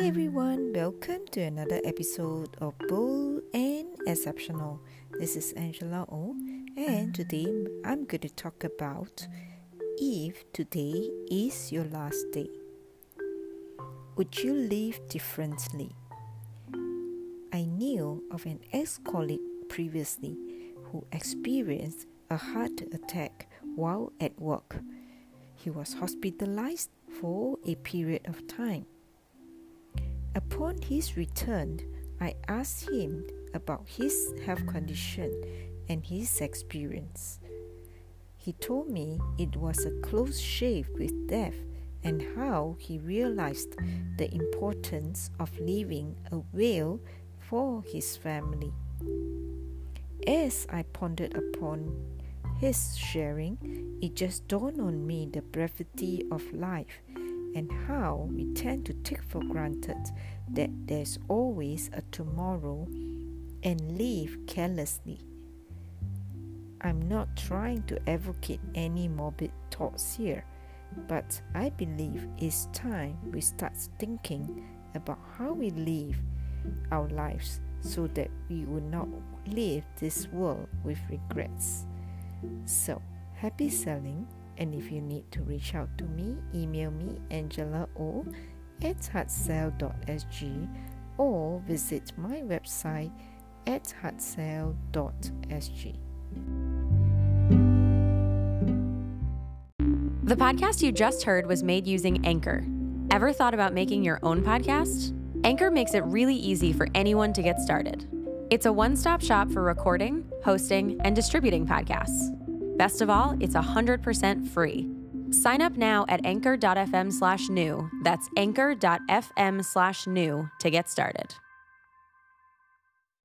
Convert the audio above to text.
everyone, welcome to another episode of Bold and Exceptional. This is Angela O, and today I'm going to talk about if today is your last day. Would you live differently? I knew of an ex-colleague previously who experienced a heart attack while at work. He was hospitalized for a period of time. Upon his return, I asked him about his health condition and his experience. He told me it was a close shave with death and how he realized the importance of leaving a will for his family. As I pondered upon his sharing, it just dawned on me the brevity of life and how we tend to take for granted that there's always a tomorrow and live carelessly. I'm not trying to advocate any morbid thoughts here, but I believe it's time we start thinking about how we live our lives so that we will not leave this world with regrets. So, happy selling, and if you need to reach out to me, email me angelao@heartsell.sg or visit my website at heartsell.sg. The podcast you just heard was made using Anchor. Ever thought about making your own podcast? Anchor makes it really easy for anyone to get started. It's a one-stop shop for recording, hosting, and distributing podcasts. Best of all, it's 100% free. Sign up now at anchor.fm/new. That's anchor.fm/new to get started.